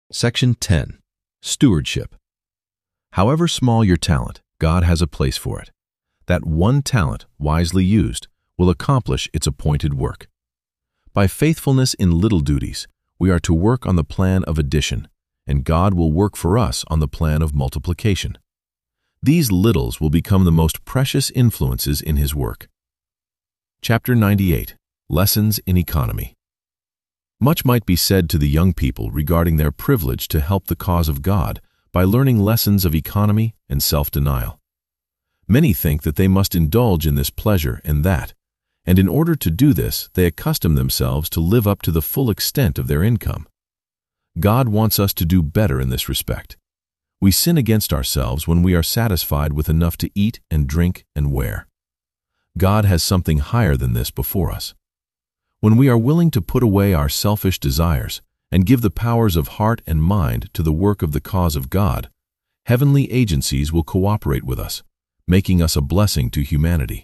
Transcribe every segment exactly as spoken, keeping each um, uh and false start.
Section ten. Stewardship. However small your talent, God has a place for it. That one talent, wisely used, will accomplish its appointed work. By faithfulness in little duties, we are to work on the plan of addition, and God will work for us on the plan of multiplication. These littles will become the most precious influences in His work. Chapter ninety-eight. Lessons in Economy. Much might be said to the young people regarding their privilege to help the cause of God by learning lessons of economy and self-denial. Many think that they must indulge in this pleasure and that, and in order to do this, they accustom themselves to live up to the full extent of their income. God wants us to do better in this respect. We sin against ourselves when we are satisfied with enough to eat and drink and wear. God has something higher than this before us. When we are willing to put away our selfish desires and give the powers of heart and mind to the work of the cause of God, heavenly agencies will cooperate with us, making us a blessing to humanity.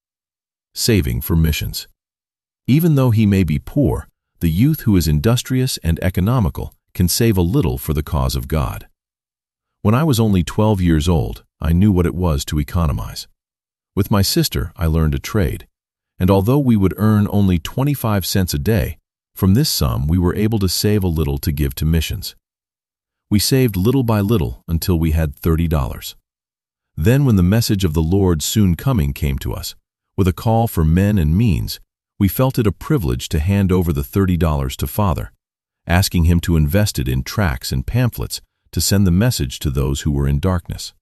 Saving for missions. Even though he may be poor, the youth who is industrious and economical can save a little for the cause of God. When I was only twelve years old, I knew what it was to economize. With my sister, I learned a trade, and although we would earn only twenty-five cents a day, from this sum we were able to save a little to give to missions. We saved little by little until we had thirty dollars. Then when the message of the Lord's soon coming came to us, with a call for men and means, we felt it a privilege to hand over the thirty dollars to Father, asking him to invest it in tracts and pamphlets to send the message to those who were in darkness.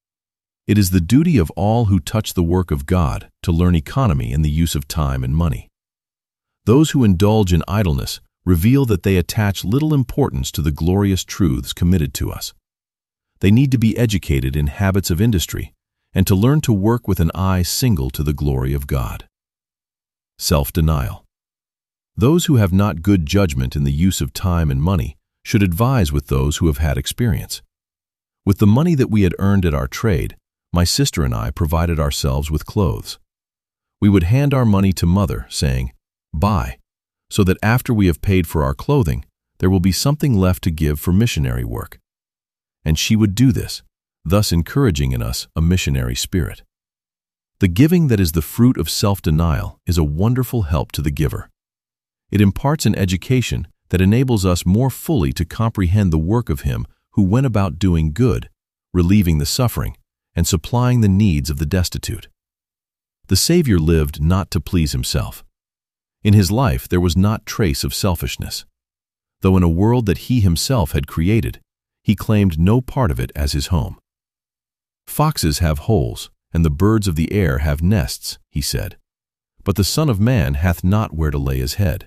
It is the duty of all who touch the work of God to learn economy in the use of time and money. Those who indulge in idleness reveal that they attach little importance to the glorious truths committed to us. They need to be educated in habits of industry and to learn to work with an eye single to the glory of God. Self-denial. Those who have not good judgment in the use of time and money should advise with those who have had experience. With the money that we had earned at our trade, my sister and I provided ourselves with clothes. We would hand our money to Mother, saying, "Buy," so that after we have paid for our clothing, there will be something left to give for missionary work. And she would do this, thus encouraging in us a missionary spirit. The giving that is the fruit of self-denial is a wonderful help to the giver. It imparts an education that enables us more fully to comprehend the work of Him who went about doing good, relieving the suffering, and supplying the needs of the destitute. The Savior lived not to please Himself. In His life there was not trace of selfishness. Though in a world that He Himself had created, He claimed no part of it as His home. "Foxes have holes, and the birds of the air have nests," He said, "but the Son of Man hath not where to lay His head."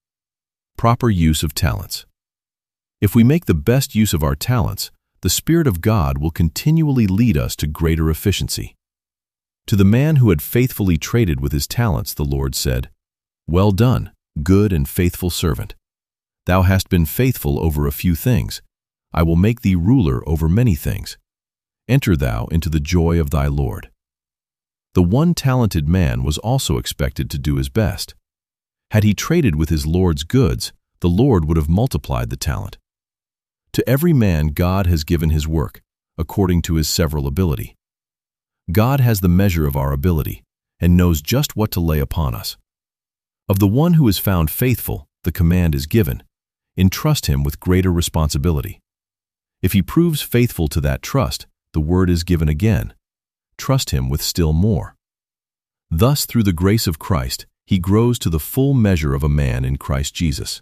Proper use of talents. If we make the best use of our talents, the Spirit of God will continually lead us to greater efficiency. To the man who had faithfully traded with his talents, the Lord said, "Well done, good and faithful servant. Thou hast been faithful over a few things. I will make thee ruler over many things. Enter thou into the joy of thy Lord." The one talented man was also expected to do his best. Had he traded with his Lord's goods, the Lord would have multiplied the talent. To every man God has given his work, according to his several ability. God has the measure of our ability, and knows just what to lay upon us. Of the one who is found faithful, the command is given, entrust him with greater responsibility. If he proves faithful to that trust, the word is given again, trust him with still more. Thus, through the grace of Christ, he grows to the full measure of a man in Christ Jesus.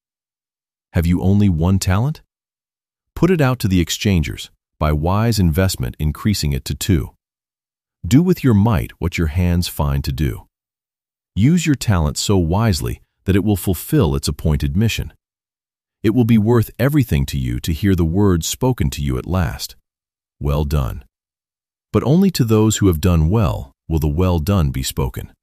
Have you only one talent? Put it out to the exchangers, by wise investment increasing it to two. Do with your might what your hands find to do. Use your talent so wisely that it will fulfill its appointed mission. It will be worth everything to you to hear the words spoken to you at last. Well done. But only to those who have done well will the well done be spoken.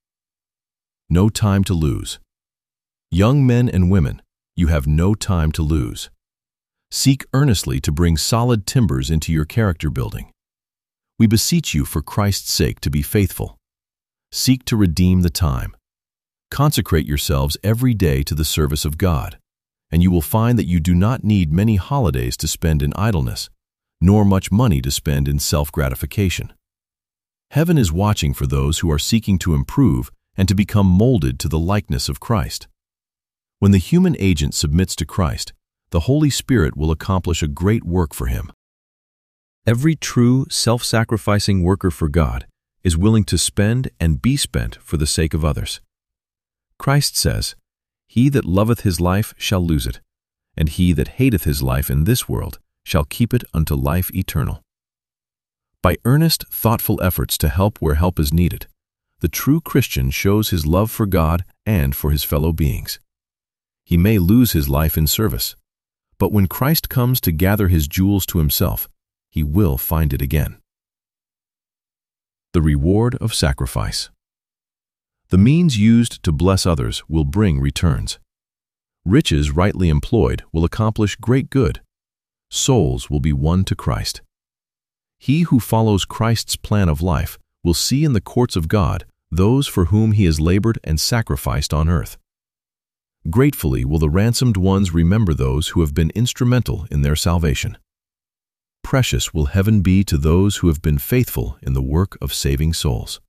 No time to lose. Young men and women, you have no time to lose. Seek earnestly to bring solid timbers into your character building. We beseech you for Christ's sake to be faithful. Seek to redeem the time. Consecrate yourselves every day to the service of God. and you will find that you do not need many holidays to spend in idleness, nor much money to spend in self-gratification. Heaven is watching for those who are seeking to improve and to become molded to the likeness of Christ. When the human agent submits to Christ, the Holy Spirit will accomplish a great work for him. Every true, self-sacrificing worker for God is willing to spend and be spent for the sake of others. Christ says, "He that loveth his life shall lose it, and he that hateth his life in this world shall keep it unto life eternal." By earnest, thoughtful efforts to help where help is needed, the true Christian shows his love for God and for his fellow beings. He may lose his life in service, but when Christ comes to gather his jewels to himself, he will find it again. The reward of sacrifice. The means used to bless others will bring returns. Riches rightly employed will accomplish great good. Souls will be won to Christ. He who follows Christ's plan of life will see in the courts of God those for whom he has labored and sacrificed on earth. Gratefully will the ransomed ones remember those who have been instrumental in their salvation. Precious will heaven be to those who have been faithful in the work of saving souls.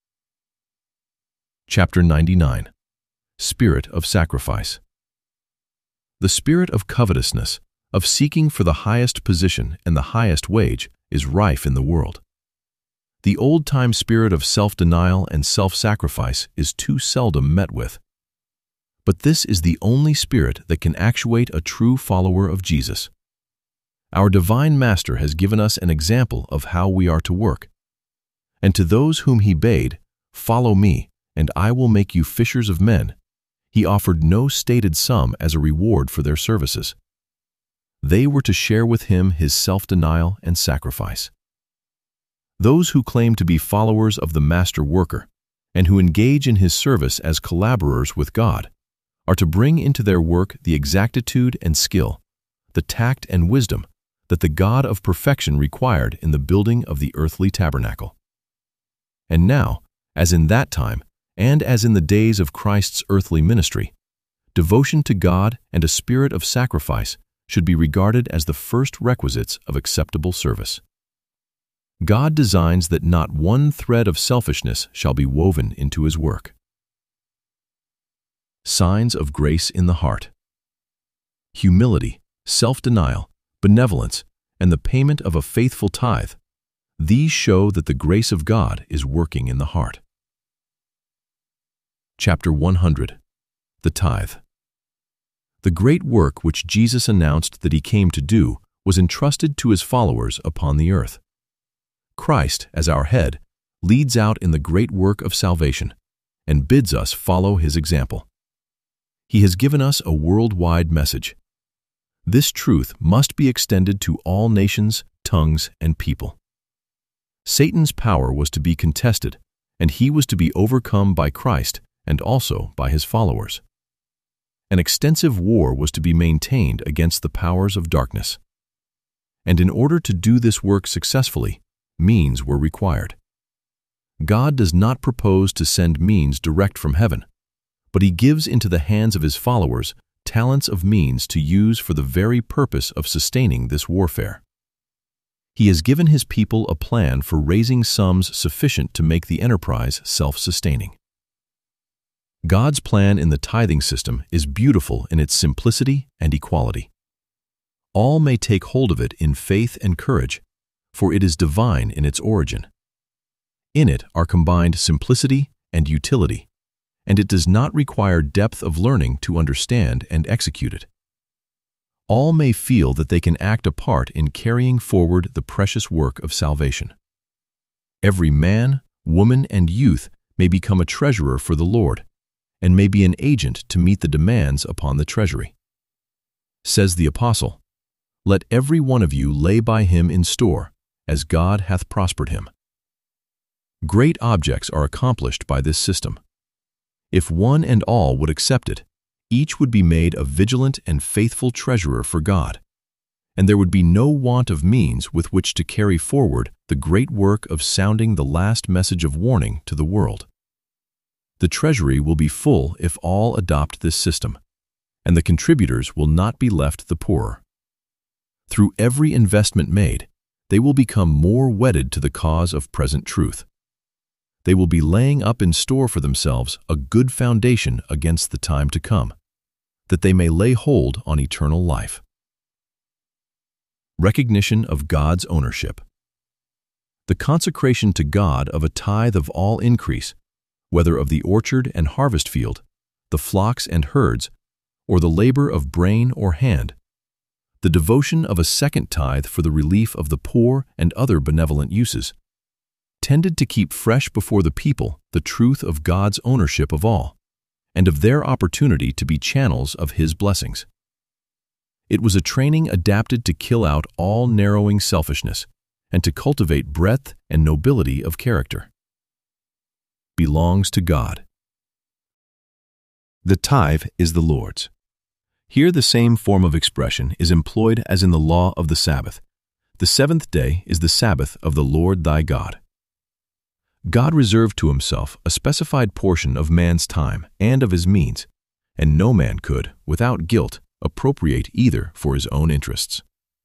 Chapter ninety-nine. Spirit of Sacrifice. The spirit of covetousness, of seeking for the highest position and the highest wage, is rife in the world. The old-time spirit of self-denial and self-sacrifice is too seldom met with. But this is the only spirit that can actuate a true follower of Jesus. Our divine Master has given us an example of how we are to work. And to those whom he bade, "Follow me, and I will make you fishers of men," he offered no stated sum as a reward for their services. They were to share with him his self-denial and sacrifice. Those who claim to be followers of the Master Worker and who engage in his service as collaborers with God are to bring into their work the exactitude and skill, the tact and wisdom that the God of perfection required in the building of the earthly tabernacle. And now, as in that time, and as in the days of Christ's earthly ministry, devotion to God and a spirit of sacrifice should be regarded as the first requisites of acceptable service. God designs that not one thread of selfishness shall be woven into his work. Signs of grace in the heart. Humility, self-denial, benevolence, and the payment of a faithful tithe. These show that the grace of God is working in the heart. Chapter one hundred. The Tithe. The great work which Jesus announced that he came to do was entrusted to his followers upon the earth. Christ, as our head, leads out in the great work of salvation and bids us follow his example. He has given us a worldwide message. This truth must be extended to all nations, tongues, and people. Satan's power was to be contested, and he was to be overcome by Christ and also by his followers. An extensive war was to be maintained against the powers of darkness. And in order to do this work successfully, means were required. God does not propose to send means direct from heaven, but he gives into the hands of his followers talents of means to use for the very purpose of sustaining this warfare. He has given his people a plan for raising sums sufficient to make the enterprise self-sustaining. God's plan in the tithing system is beautiful in its simplicity and equality. All may take hold of it in faith and courage, for it is divine in its origin. In it are combined simplicity and utility, and it does not require depth of learning to understand and execute it. All may feel that they can act a part in carrying forward the precious work of salvation. Every man, woman, and youth may become a treasurer for the Lord, and may be an agent to meet the demands upon the treasury. Says the apostle, "Let every one of you lay by him in store, as God hath prospered him." Great objects are accomplished by this system. If one and all would accept it, each would be made a vigilant and faithful treasurer for God, and there would be no want of means with which to carry forward the great work of sounding the last message of warning to the world. The treasury will be full if all adopt this system, and the contributors will not be left the poorer. Through every investment made, they will become more wedded to the cause of present truth. They will be laying up in store for themselves a good foundation against the time to come, that they may lay hold on eternal life. Recognition of God's ownership. The consecration to God of a tithe of all increase, whether of the orchard and harvest field, the flocks and herds, or the labor of brain or hand, the devotion of a second tithe for the relief of the poor and other benevolent uses, tended to keep fresh before the people the truth of God's ownership of all, and of their opportunity to be channels of His blessings. It was a training adapted to kill out all narrowing selfishness and to cultivate breadth and nobility of character. Belongs to God. The tithe is the Lord's. Here the same form of expression is employed as in the law of the Sabbath. The seventh day is the Sabbath of the Lord thy God. God reserved to Himself a specified portion of man's time and of his means, and no man could, without guilt, appropriate either for his own interests.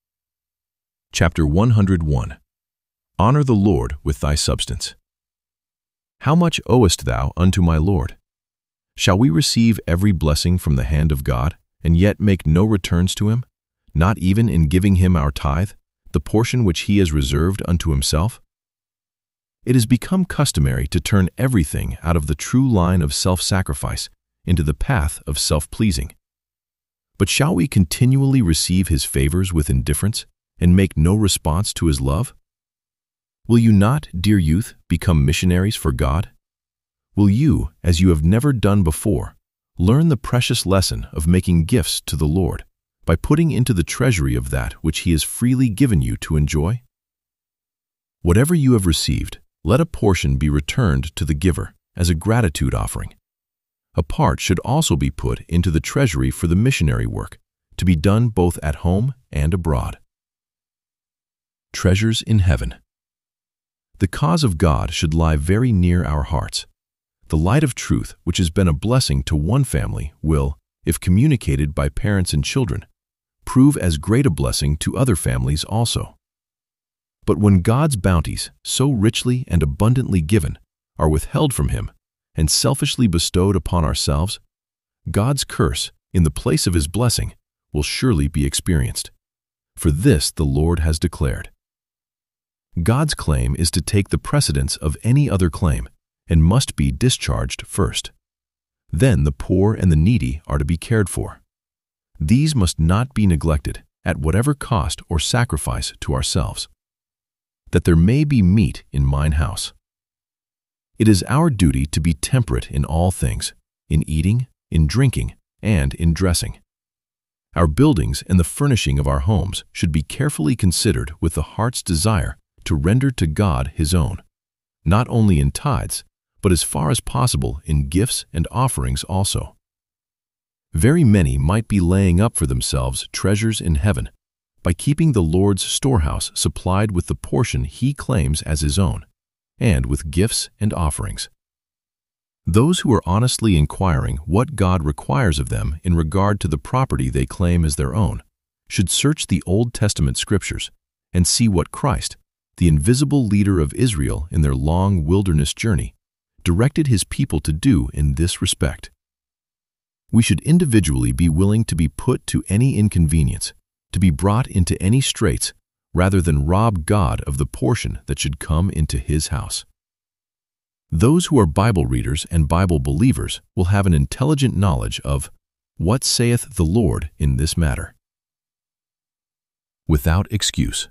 Chapter one hundred one. Honor the Lord with thy substance. How much owest thou unto my Lord? Shall we receive every blessing from the hand of God, and yet make no returns to Him, not even in giving Him our tithe, the portion which He has reserved unto Himself? It has become customary to turn everything out of the true line of self-sacrifice into the path of self-pleasing. But shall we continually receive His favors with indifference and make no response to His love? Will you not, dear youth, become missionaries for God? Will you, as you have never done before, learn the precious lesson of making gifts to the Lord by putting into the treasury of that which He has freely given you to enjoy? Whatever you have received, let a portion be returned to the giver as a gratitude offering. A part should also be put into the treasury for the missionary work, to be done both at home and abroad. Treasures in heaven. The cause of God should lie very near our hearts. The light of truth, which has been a blessing to one family, will, if communicated by parents and children, prove as great a blessing to other families also. But when God's bounties, so richly and abundantly given, are withheld from Him and selfishly bestowed upon ourselves, God's curse, in the place of His blessing, will surely be experienced. For this the Lord has declared. God's claim is to take the precedence of any other claim and must be discharged first. Then the poor and the needy are to be cared for. These must not be neglected at whatever cost or sacrifice to ourselves, that there may be meat in mine house. It is our duty to be temperate in all things, in eating, in drinking, and in dressing. Our buildings and the furnishing of our homes should be carefully considered with the heart's desire to render to God His own, not only in tithes, but as far as possible in gifts and offerings also. Very many might be laying up for themselves treasures in heaven by keeping the Lord's storehouse supplied with the portion He claims as His own, and with gifts and offerings. Those who are honestly inquiring what God requires of them in regard to the property they claim as their own should search the Old Testament scriptures and see what Christ, the invisible leader of Israel in their long wilderness journey, directed His people to do in this respect. We should individually be willing to be put to any inconvenience, to be brought into any straits, rather than rob God of the portion that should come into His house. Those who are Bible readers and Bible believers will have an intelligent knowledge of what saith the Lord in this matter. Without excuse.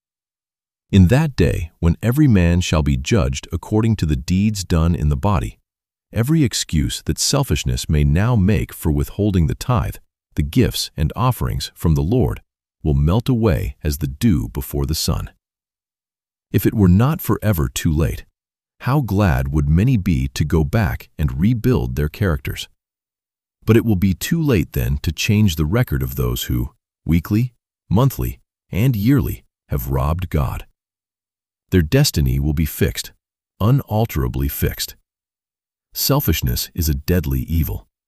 In that day, when every man shall be judged according to the deeds done in the body, every excuse that selfishness may now make for withholding the tithe, the gifts and offerings from the Lord, will melt away as the dew before the sun. If it were not forever too late, how glad would many be to go back and rebuild their characters. But it will be too late then to change the record of those who, weekly, monthly, and yearly, have robbed God. Their destiny will be fixed, unalterably fixed. Selfishness is a deadly evil.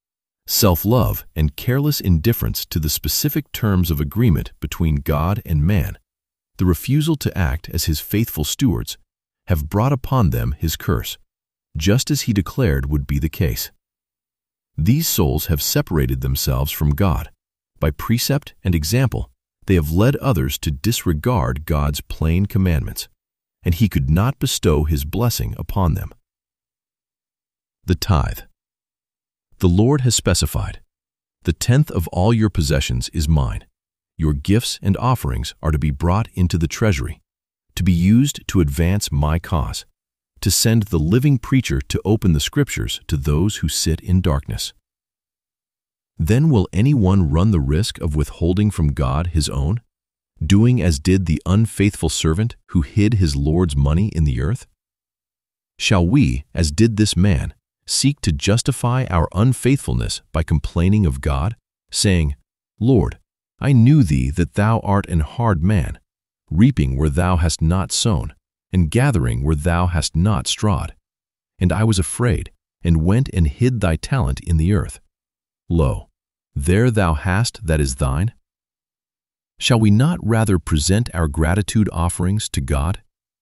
self-love, and careless indifference to the specific terms of agreement between God and man, the refusal to act as his faithful stewards, have brought upon them his curse, just as he declared would be the case. These souls have separated themselves from God. By precept and example, they have led others to disregard God's plain commandments, and he could not bestow his blessing upon them. The tithe. The Lord has specified, "The tenth of all your possessions is mine. Your gifts and offerings are to be brought into the treasury, to be used to advance my cause, to send the living preacher to open the scriptures to those who sit in darkness." Then will anyone run the risk of withholding from God his own, doing as did the unfaithful servant who hid his Lord's money in the earth? Shall we, as did this man, seek to justify our unfaithfulness by complaining of God, saying, "Lord, I knew thee that thou art an hard man, reaping where thou hast not sown, and gathering where thou hast not strawed. And I was afraid, and went and hid thy talent in the earth. Lo, there thou hast that is thine." Shall we not rather present our gratitude offerings to God?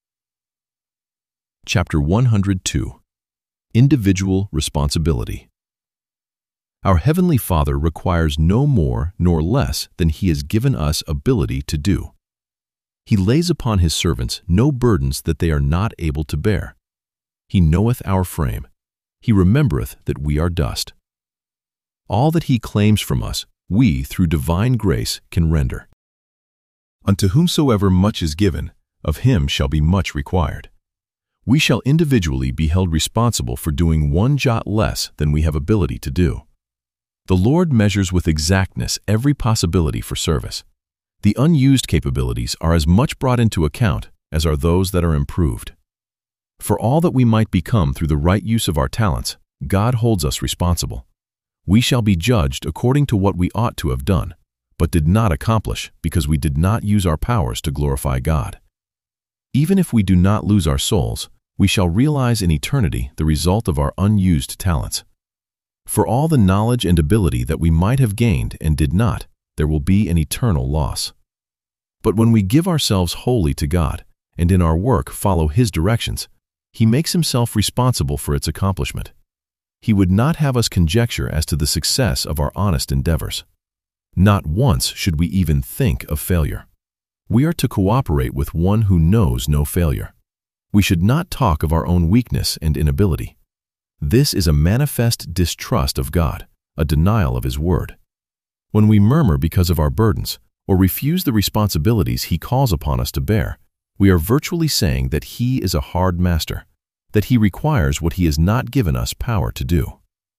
Chapter one hundred two. Individual Responsibility. Our Heavenly Father requires no more nor less than He has given us ability to do. He lays upon His servants no burdens that they are not able to bear. He knoweth our frame. He remembereth that we are dust. All that He claims from us, we, through divine grace, can render. Unto whomsoever much is given, of him shall be much required. We shall individually be held responsible for doing one jot less than we have ability to do. The Lord measures with exactness every possibility for service. The unused capabilities are as much brought into account as are those that are improved. For all that we might become through the right use of our talents, God holds us responsible. We shall be judged according to what we ought to have done, but did not accomplish because we did not use our powers to glorify God. Even if we do not lose our souls, we shall realize in eternity the result of our unused talents. For all the knowledge and ability that we might have gained and did not, there will be an eternal loss. But when we give ourselves wholly to God, and in our work follow His directions, He makes Himself responsible for its accomplishment. He would not have us conjecture as to the success of our honest endeavors. Not once should we even think of failure. We are to cooperate with one who knows no failure. We should not talk of our own weakness and inability. This is a manifest distrust of God, a denial of His word. When we murmur because of our burdens, or refuse the responsibilities He calls upon us to bear, we are virtually saying that He is a hard master, that He requires what He has not given us power to do.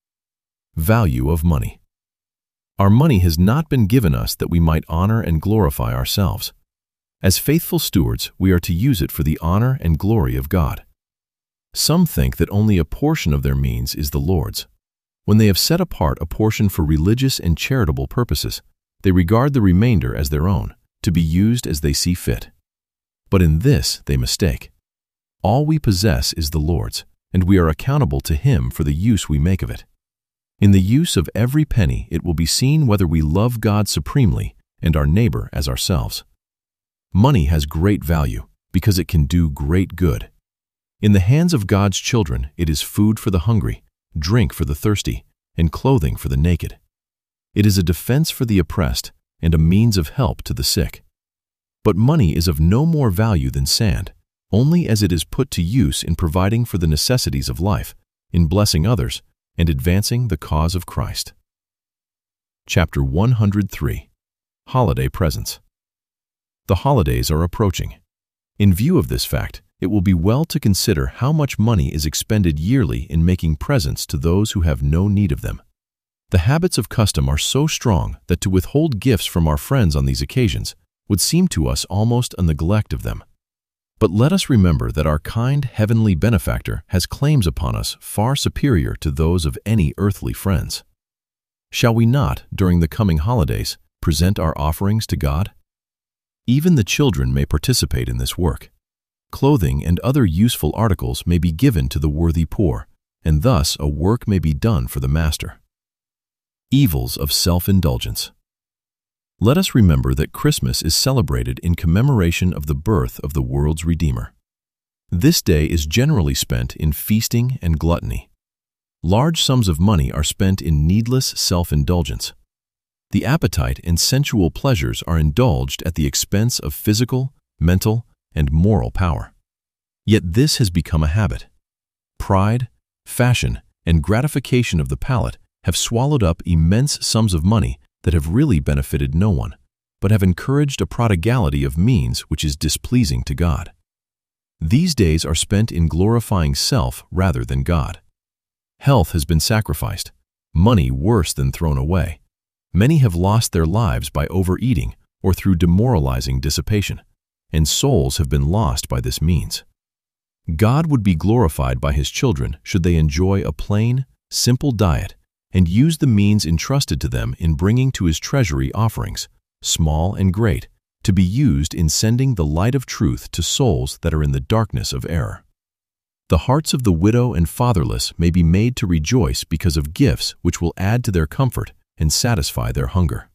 Value of money. Our money has not been given us that we might honor and glorify ourselves. As faithful stewards, we are to use it for the honor and glory of God. Some think that only a portion of their means is the Lord's. When they have set apart a portion for religious and charitable purposes, they regard the remainder as their own, to be used as they see fit. But in this they mistake. All we possess is the Lord's, and we are accountable to Him for the use we make of it. In the use of every penny, it will be seen whether we love God supremely and our neighbor as ourselves. Money has great value because it can do great good. In the hands of God's children, it is food for the hungry, drink for the thirsty, and clothing for the naked. It is a defense for the oppressed and a means of help to the sick. But money is of no more value than sand, only as it is put to use in providing for the necessities of life, in blessing others, and advancing the cause of Christ. Chapter one hundred three. Holiday Presents. The holidays are approaching. In view of this fact, it will be well to consider how much money is expended yearly in making presents to those who have no need of them. The habits of custom are so strong that to withhold gifts from our friends on these occasions would seem to us almost a neglect of them. But let us remember that our kind heavenly benefactor has claims upon us far superior to those of any earthly friends. Shall we not, during the coming holidays, present our offerings to God? Even the children may participate in this work. Clothing and other useful articles may be given to the worthy poor, and thus a work may be done for the Master. Evils of self-indulgence. Let us remember that Christmas is celebrated in commemoration of the birth of the world's Redeemer. This day is generally spent in feasting and gluttony. Large sums of money are spent in needless self-indulgence. The appetite and sensual pleasures are indulged at the expense of physical, mental, and moral power. Yet this has become a habit. Pride, fashion, and gratification of the palate have swallowed up immense sums of money that have really benefited no one, but have encouraged a prodigality of means which is displeasing to God. These days are spent in glorifying self rather than God. Health has been sacrificed, money worse than thrown away. Many have lost their lives by overeating or through demoralizing dissipation, and souls have been lost by this means. God would be glorified by His children should they enjoy a plain, simple diet and use the means entrusted to them in bringing to His treasury offerings, small and great, to be used in sending the light of truth to souls that are in the darkness of error. The hearts of the widow and fatherless may be made to rejoice because of gifts which will add to their comfort and satisfy their hunger.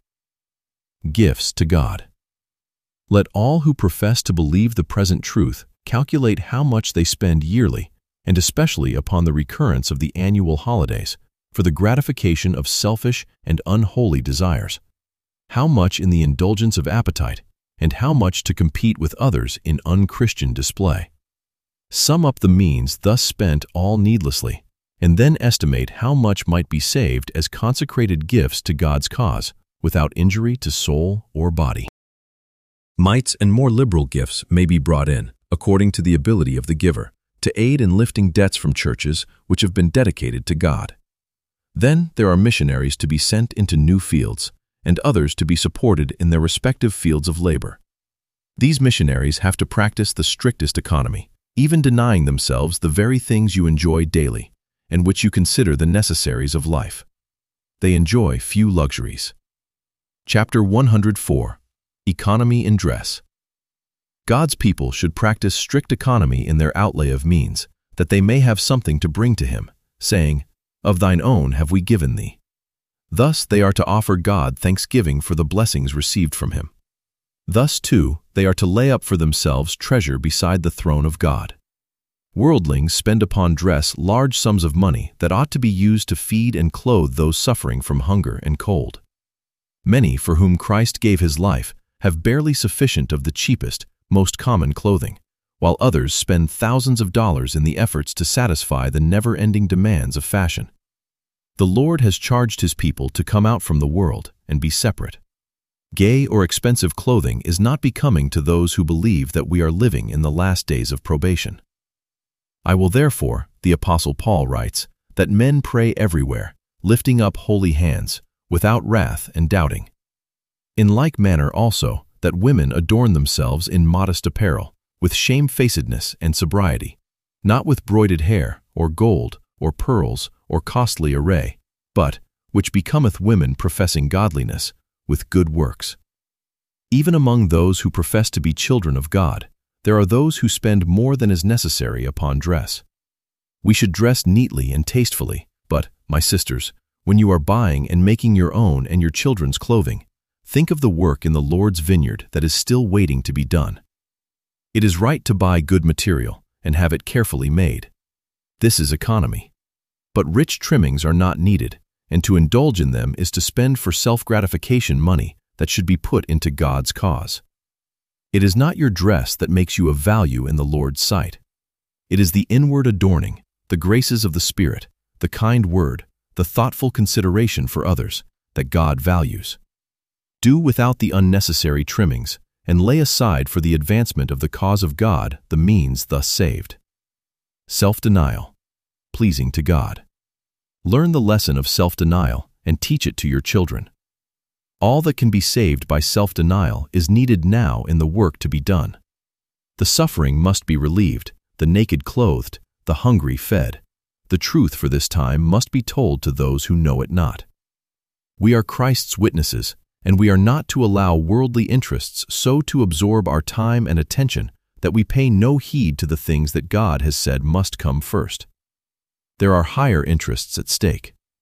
Gifts to God. Let all who profess to believe the present truth calculate how much they spend yearly, and especially upon the recurrence of the annual holidays, for the gratification of selfish and unholy desires, how much in the indulgence of appetite, and how much to compete with others in unchristian display. Sum up the means thus spent all needlessly, and then estimate how much might be saved as consecrated gifts to God's cause, without injury to soul or body. Mites and more liberal gifts may be brought in, according to the ability of the giver, to aid in lifting debts from churches which have been dedicated to God. Then there are missionaries to be sent into new fields, and others to be supported in their respective fields of labor. These missionaries have to practice the strictest economy, even denying themselves the very things you enjoy daily, and which you consider the necessaries of life. They enjoy few luxuries. Chapter one hundred four. Economy in Dress. God's people should practice strict economy in their outlay of means, that they may have something to bring to Him, saying, "Of thine own have we given thee." Thus they are to offer God thanksgiving for the blessings received from Him. Thus, too, they are to lay up for themselves treasure beside the throne of God. Worldlings spend upon dress large sums of money that ought to be used to feed and clothe those suffering from hunger and cold. Many for whom Christ gave His life have barely sufficient of the cheapest, most common clothing, while others spend thousands of dollars in the efforts to satisfy the never-ending demands of fashion. The Lord has charged His people to come out from the world and be separate. Gay or expensive clothing is not becoming to those who believe that we are living in the last days of probation. I will therefore, the Apostle Paul writes, that men pray everywhere, lifting up holy hands, without wrath and doubting. In like manner also, that women adorn themselves in modest apparel, with shamefacedness and sobriety, not with broided hair, or gold, or pearls, or costly array, but, which becometh women professing godliness, with good works. Even among those who profess to be children of God, there are those who spend more than is necessary upon dress. We should dress neatly and tastefully, but, my sisters, when you are buying and making your own and your children's clothing, think of the work in the Lord's vineyard that is still waiting to be done. It is right to buy good material and have it carefully made. This is economy. But rich trimmings are not needed, and to indulge in them is to spend for self-gratification money that should be put into God's cause. It is not your dress that makes you of value in the Lord's sight. It is the inward adorning, the graces of the Spirit, the kind word, the thoughtful consideration for others, that God values. Do without the unnecessary trimmings, and lay aside for the advancement of the cause of God the means thus saved. Self-denial, pleasing to God. Learn the lesson of self-denial and teach it to your children. All that can be saved by self-denial is needed now in the work to be done. The suffering must be relieved, the naked clothed, the hungry fed. The truth for this time must be told to those who know it not. We are Christ's witnesses, and we are not to allow worldly interests so to absorb our time and attention that we pay no heed to the things that God has said must come first. There are higher interests at stake.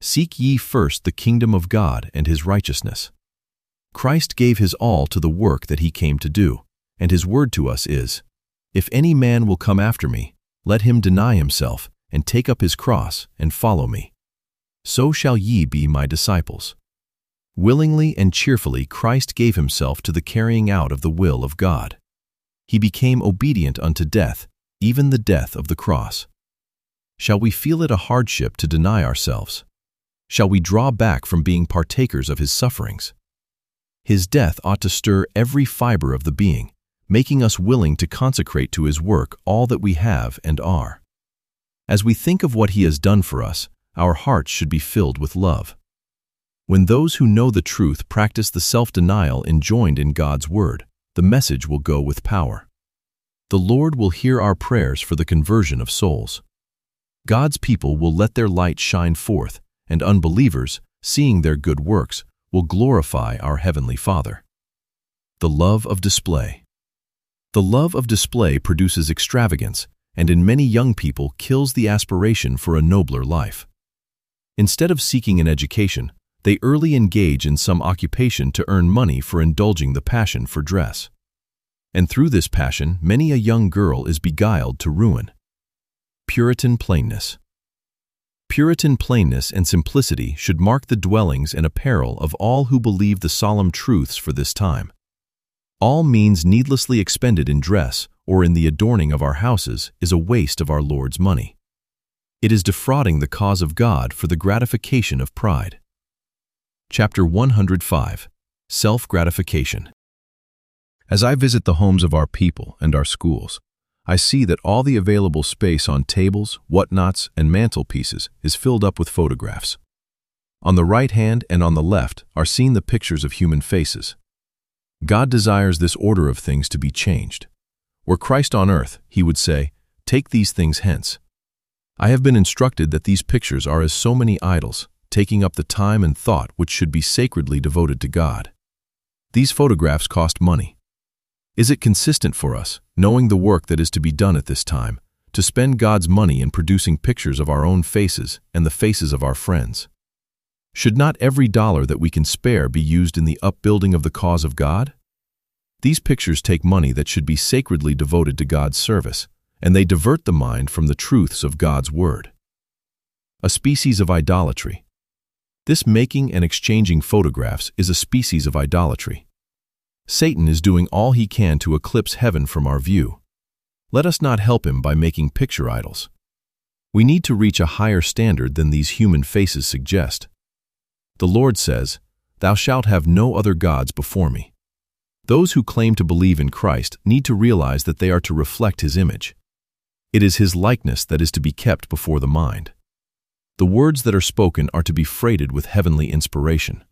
Seek ye first the kingdom of God and his righteousness. Christ gave his all to the work that he came to do, and his word to us is, "If any man will come after me, let him deny himself, and take up his cross, and follow me. So shall ye be my disciples." Willingly and cheerfully Christ gave himself to the carrying out of the will of God. He became obedient unto death, even the death of the cross. Shall we feel it a hardship to deny ourselves? Shall we draw back from being partakers of his sufferings? His death ought to stir every fiber of the being, making us willing to consecrate to his work all that we have and are. As we think of what he has done for us, our hearts should be filled with love. When those who know the truth practice the self-denial enjoined in God's word, the message will go with power. The Lord will hear our prayers for the conversion of souls. God's people will let their light shine forth, and unbelievers, seeing their good works, will glorify our Heavenly Father. The love of display. The love of display produces extravagance, and in many young people kills the aspiration for a nobler life. Instead of seeking an education, they early engage in some occupation to earn money for indulging the passion for dress. And through this passion, many a young girl is beguiled to ruin. Puritan plainness. Puritan plainness and simplicity should mark the dwellings and apparel of all who believe the solemn truths for this time. All means needlessly expended in dress or in the adorning of our houses is a waste of our Lord's money. It is defrauding the cause of God for the gratification of pride. Chapter one hundred five. Self-gratification. As I visit the homes of our people and our schools, I see that all the available space on tables, whatnots, and mantelpieces is filled up with photographs. On the right hand and on the left are seen the pictures of human faces. God desires this order of things to be changed. Were Christ on earth, he would say, "Take these things hence." I have been instructed that these pictures are as so many idols, taking up the time and thought which should be sacredly devoted to God. These photographs cost money. Is it consistent for us, knowing the work that is to be done at this time, to spend God's money in producing pictures of our own faces and the faces of our friends? Should not every dollar that we can spare be used in the upbuilding of the cause of God? These pictures take money that should be sacredly devoted to God's service, and they divert the mind from the truths of God's word. A species of idolatry. This making and exchanging photographs is a species of idolatry. Satan is doing all he can to eclipse heaven from our view. Let us not help him by making picture idols. We need to reach a higher standard than these human faces suggest. The Lord says, "Thou shalt have no other gods before me." Those who claim to believe in Christ need to realize that they are to reflect his image. It is his likeness that is to be kept before the mind. The words that are spoken are to be freighted with heavenly inspiration.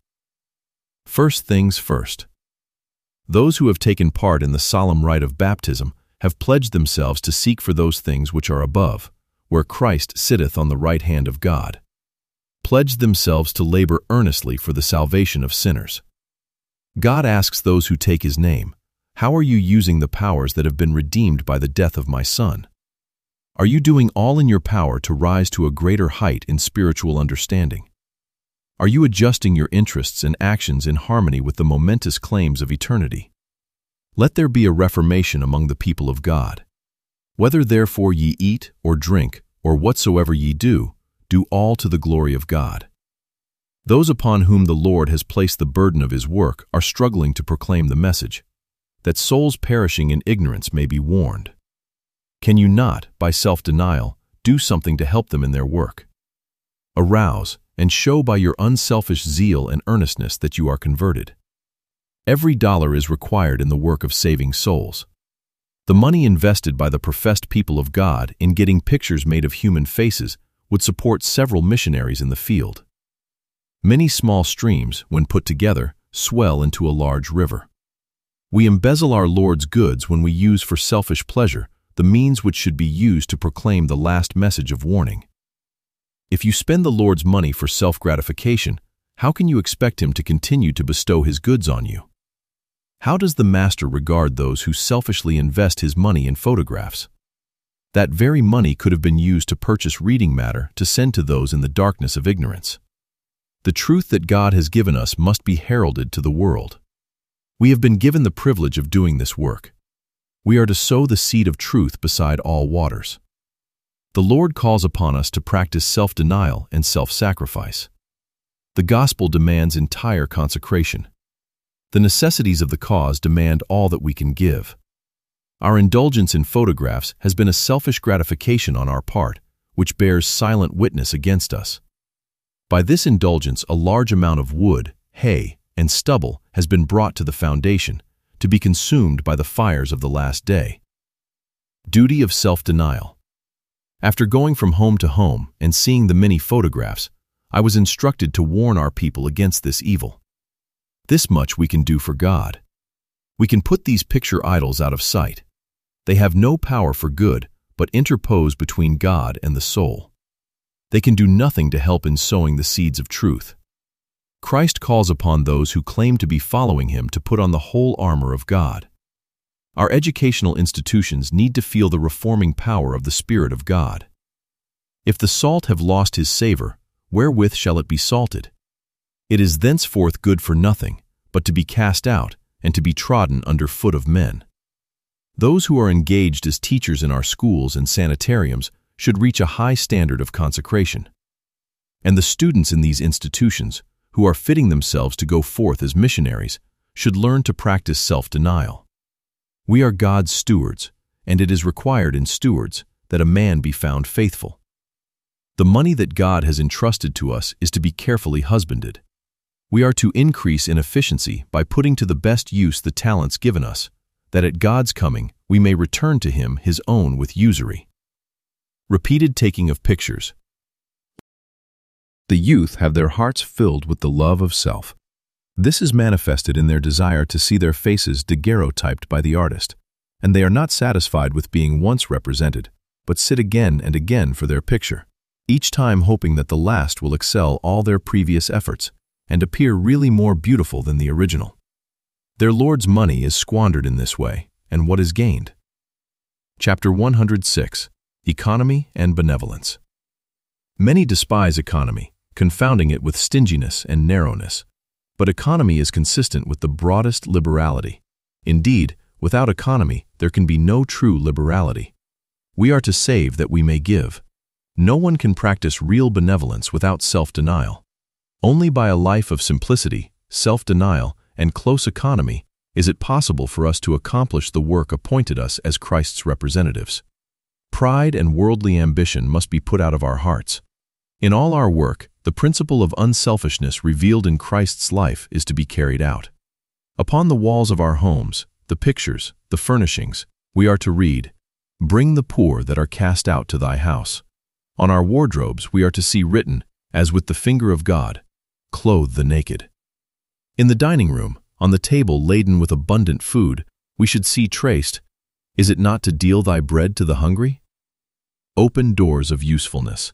First things first. Those who have taken part in the solemn rite of baptism have pledged themselves to seek for those things which are above, where Christ sitteth on the right hand of God. Pledged themselves to labor earnestly for the salvation of sinners. God asks those who take his name, "How are you using the powers that have been redeemed by the death of my Son? Are you doing all in your power to rise to a greater height in spiritual understanding? Are you adjusting your interests and actions in harmony with the momentous claims of eternity? Let there be a reformation among the people of God. Whether therefore ye eat or drink, or whatsoever ye do, do all to the glory of God." Those upon whom the Lord has placed the burden of his work are struggling to proclaim the message, that souls perishing in ignorance may be warned. Can you not, by self-denial, do something to help them in their work? Arouse and show by your unselfish zeal and earnestness that you are converted. Every dollar is required in the work of saving souls. The money invested by the professed people of God in getting pictures made of human faces would support several missionaries in the field. Many small streams, when put together, swell into a large river. We embezzle our Lord's goods when we use for selfish pleasure the means which should be used to proclaim the last message of warning. If you spend the Lord's money for self-gratification, how can you expect him to continue to bestow his goods on you? How does the Master regard those who selfishly invest his money in photographs? That very money could have been used to purchase reading matter to send to those in the darkness of ignorance. The truth that God has given us must be heralded to the world. We have been given the privilege of doing this work. We are to sow the seed of truth beside all waters. The Lord calls upon us to practice self-denial and self-sacrifice. The gospel demands entire consecration. The necessities of the cause demand all that we can give. Our indulgence in photographs has been a selfish gratification on our part, which bears silent witness against us. By this indulgence, a large amount of wood, hay, and stubble has been brought to the foundation, to be consumed by the fires of the last day. Duty of self-denial. After going from home to home and seeing the many photographs, I was instructed to warn our people against this evil. This much we can do for God. We can put these picture idols out of sight. They have no power for good, but interpose between God and the soul. They can do nothing to help in sowing the seeds of truth. Christ calls upon those who claim to be following him to put on the whole armor of God. Our educational institutions need to feel the reforming power of the Spirit of God. If the salt have lost his savor, wherewith shall it be salted? It is thenceforth good for nothing, but to be cast out, and to be trodden under foot of men. Those who are engaged as teachers in our schools and sanitariums should reach a high standard of consecration. And the students in these institutions, who are fitting themselves to go forth as missionaries, should learn to practice self-denial. We are God's stewards, and it is required in stewards that a man be found faithful. The money that God has entrusted to us is to be carefully husbanded. We are to increase in efficiency by putting to the best use the talents given us, that at God's coming we may return to him his own with usury. Repeated taking of pictures. The youth have their hearts filled with the love of self. This is manifested in their desire to see their faces daguerreotyped by the artist, and they are not satisfied with being once represented, but sit again and again for their picture, each time hoping that the last will excel all their previous efforts and appear really more beautiful than the original. Their Lord's money is squandered in this way, and what is gained? Chapter one hundred six. Economy and Benevolence. Many despise economy, confounding it with stinginess and narrowness. But economy is consistent with the broadest liberality. Indeed, without economy, there can be no true liberality. We are to save that we may give. No one can practice real benevolence without self-denial. Only by a life of simplicity, self-denial, and close economy is it possible for us to accomplish the work appointed us as Christ's representatives. Pride and worldly ambition must be put out of our hearts. In all our work, the principle of unselfishness revealed in Christ's life is to be carried out. Upon the walls of our homes, the pictures, the furnishings, we are to read, "Bring the poor that are cast out to thy house." On our wardrobes we are to see written, as with the finger of God, "Clothe the naked." In the dining room, on the table laden with abundant food, we should see traced, "Is it not to deal thy bread to the hungry?" Open doors of usefulness.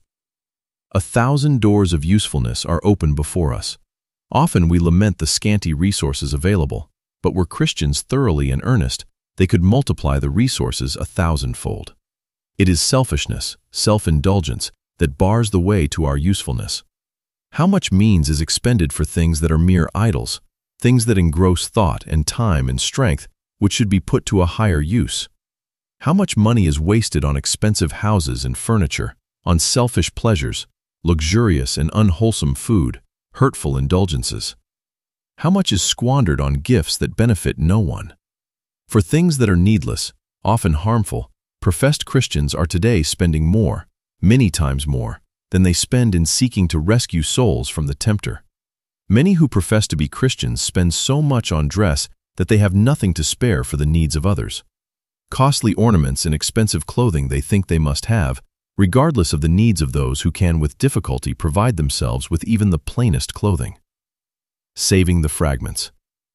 A thousand doors of usefulness are open before us. Often we lament the scanty resources available, but were Christians thoroughly in earnest, they could multiply the resources a thousandfold. It is selfishness, self-indulgence, that bars the way to our usefulness. How much means is expended for things that are mere idols, things that engross thought and time and strength, which should be put to a higher use? How much money is wasted on expensive houses and furniture, on selfish pleasures, luxurious and unwholesome food, hurtful indulgences? How much is squandered on gifts that benefit no one? For things that are needless, often harmful, professed Christians are today spending more, many times more, than they spend in seeking to rescue souls from the tempter. Many who profess to be Christians spend so much on dress that they have nothing to spare for the needs of others. Costly ornaments and expensive clothing they think they must have, regardless of the needs of those who can with difficulty provide themselves with even the plainest clothing. Saving the fragments.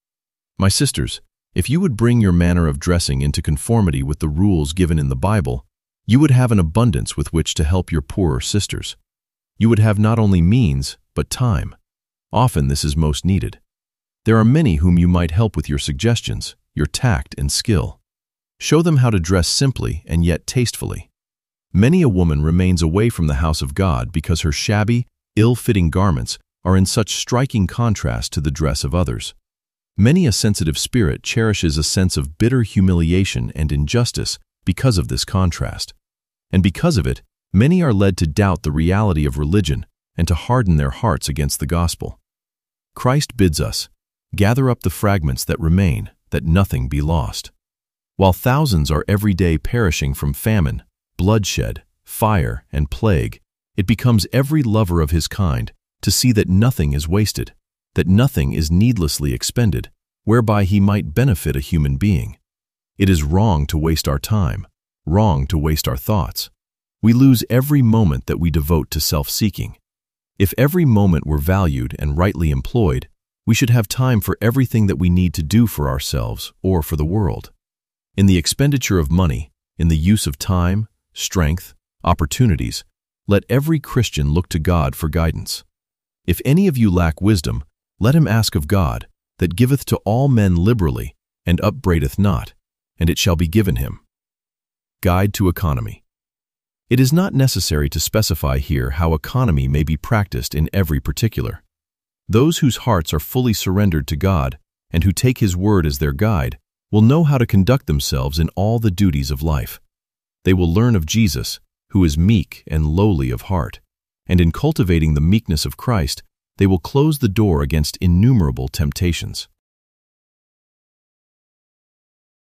My sisters, if you would bring your manner of dressing into conformity with the rules given in the Bible, you would have an abundance with which to help your poorer sisters. You would have not only means, but time. Often this is most needed. There are many whom you might help with your suggestions, your tact and skill. Show them how to dress simply and yet tastefully. Many a woman remains away from the house of God because her shabby, ill-fitting garments are in such striking contrast to the dress of others. Many a sensitive spirit cherishes a sense of bitter humiliation and injustice because of this contrast. And because of it, many are led to doubt the reality of religion and to harden their hearts against the gospel. Christ bids us, "Gather up the fragments that remain, that nothing be lost." While thousands are every day perishing from famine, bloodshed, fire, and plague, it becomes every lover of his kind to see that nothing is wasted, that nothing is needlessly expended, whereby he might benefit a human being. It is wrong to waste our time, wrong to waste our thoughts. We lose every moment that we devote to self-seeking. If every moment were valued and rightly employed, we should have time for everything that we need to do for ourselves or for the world. In the expenditure of money, in the use of time, strength, opportunities, let every Christian look to God for guidance. If any of you lack wisdom, let him ask of God, that giveth to all men liberally, and upbraideth not, and it shall be given him. Guide to economy. It is not necessary to specify here how economy may be practiced in every particular. Those whose hearts are fully surrendered to God and who take His word as their guide will know how to conduct themselves in all the duties of life. They will learn of Jesus, who is meek and lowly of heart, and in cultivating the meekness of Christ, they will close the door against innumerable temptations.